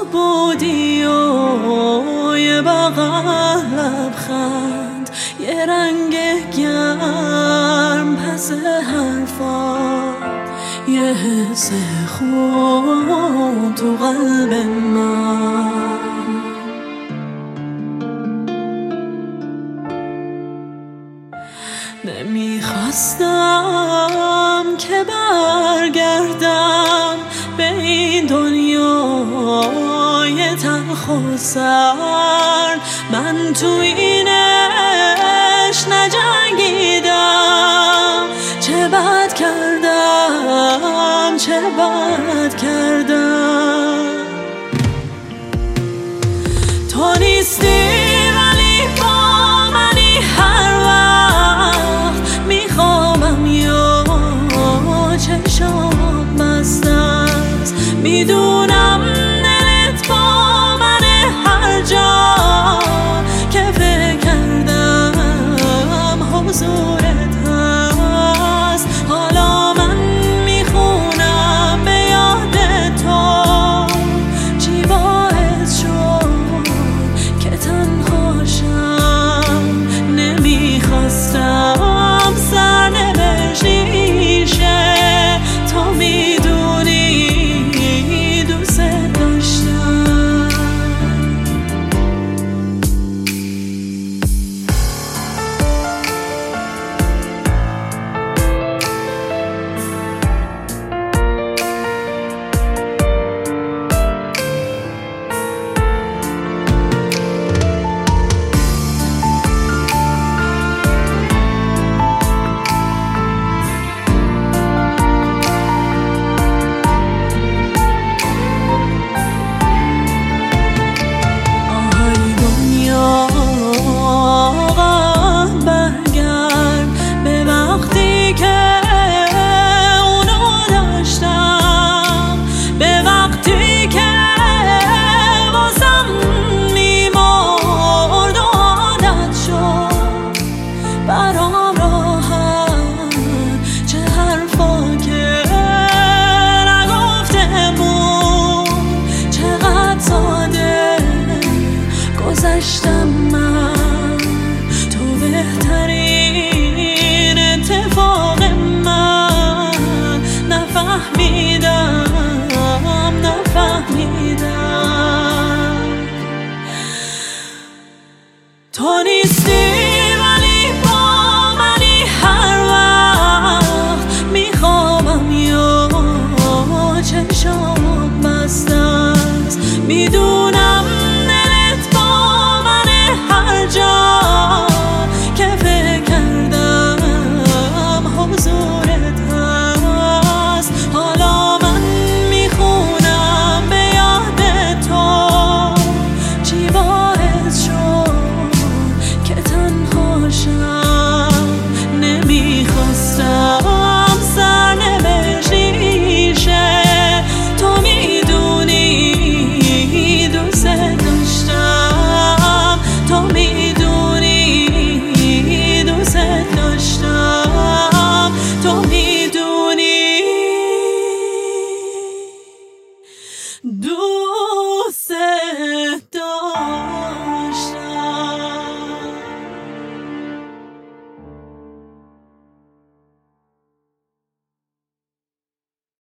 بودی و یه بغل لبخند، یه رنگ گرم پس حرفات، یه حس خوب تو قلب من. نمیخواستم که برگردم به این دنیای تلخ و سرد. من تو این عشق نجنگیدم، چه بد کردم، چه بد کردم. تو نیستی ولی با منی، هر وقت میخوامم یا چشام بسته است. میدونم دلت با منه، هر جا که فکر کردم حضورت هست. حالا من میخونم به یاد تو، چی باعث شد که تنها شم. نمیخواستم سرنوشتی شه، تو میدونی دوست داشتم. برام راحت چه حرفا که نگفتمون، چقدر ساده گذشتم من. تو بهترین اتفاق من نفهمیدم، نفهمیدم. تو نیستی چشام بسته است. میدونم دلت با منه، هر جا که فکر کردم حضورت هست. حالا من میخونم به یاد تو، چی باعث شد که تنها شم. نمیخواستم سرنوشتی شه، تو میدونی دوست داشتم، تو میدونی دوست داشتم، تو میدونی